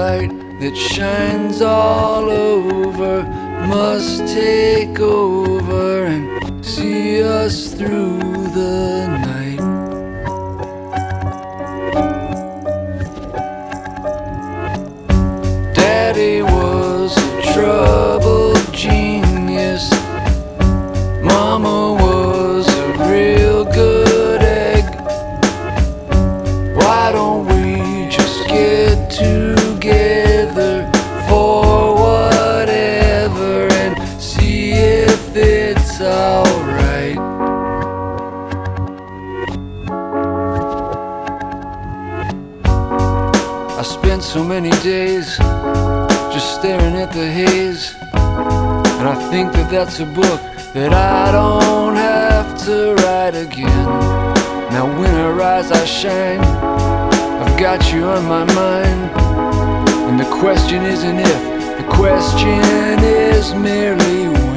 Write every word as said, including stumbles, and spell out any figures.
light that shines all over must take over and see us through the night. Daddy was a troubled genius. Mama was a real good egg. Why don't we just get together for whatever and see if it's alright? I spent so many days just staring at the haze, and I think that that's a book that I don't have to write again. Now when I rise I shine, I've got you on my mind. And the question isn't if, the question is merely when.